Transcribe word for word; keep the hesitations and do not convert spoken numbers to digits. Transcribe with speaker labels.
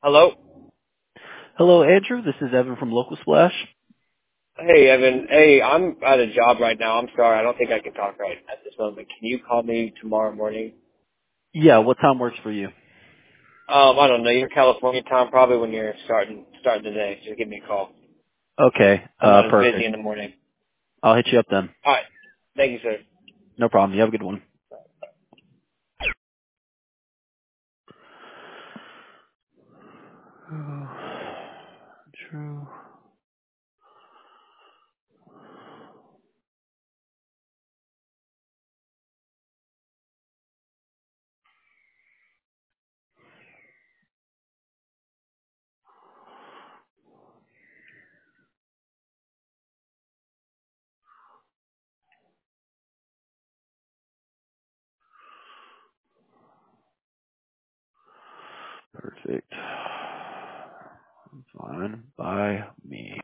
Speaker 1: Hello?
Speaker 2: Hello, Andrew. This is Evan from Local Splash.
Speaker 1: Hey, Evan. Hey, I'm at a job right now. I'm sorry. I don't think I can talk right at this moment. Can you call me tomorrow morning?
Speaker 2: Yeah, what time works for you?
Speaker 1: Um, I don't know. Your California time, probably when you're starting starting the day. Just give me a call.
Speaker 2: Okay,
Speaker 1: I'm
Speaker 2: uh,
Speaker 1: not as busy
Speaker 2: perfect.
Speaker 1: in the morning.
Speaker 2: I'll hit you up then.
Speaker 1: All right. Thank you, sir.
Speaker 2: No problem. You have a good one. True. Perfect. Fine by me.